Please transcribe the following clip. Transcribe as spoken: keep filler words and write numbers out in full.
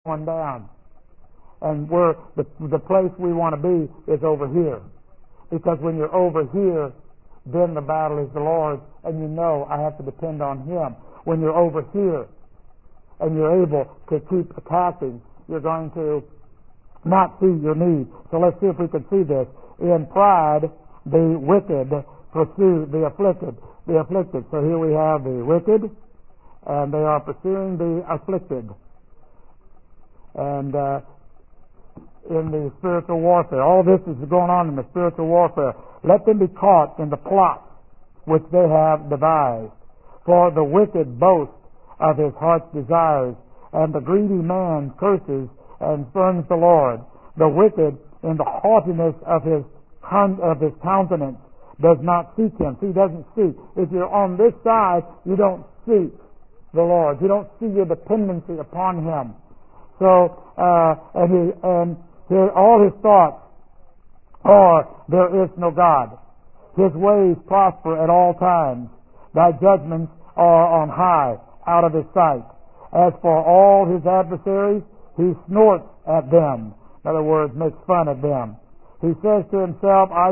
going down. And we're, the, the place we want to be is over here. Because when you're over here, then the battle is the Lord's, and you know I have to depend on Him. When you're over here, and you're able to keep attacking, you're going to not see your need. So let's see if we can see this. In pride, the wicked pursue the afflicted. The afflicted. So here we have the wicked, and they are pursuing the afflicted. And uh, in the spiritual warfare, all this is going on in the spiritual warfare. Let them be caught in the plot which they have devised. For the wicked boasts of his heart's desires, and the greedy man curses and spurns the Lord. The wicked, in the haughtiness of his of his countenance, does not seek Him. See, he doesn't seek. If you're on this side, you don't seek the Lord. You don't see your dependency upon Him. So, uh, and he, and his, all his thoughts are, there is no God. His ways prosper at all times. Thy judgments are on high, out of his sight. As for all his adversaries, he snorts at them. In other words, makes fun of them. He says to himself, I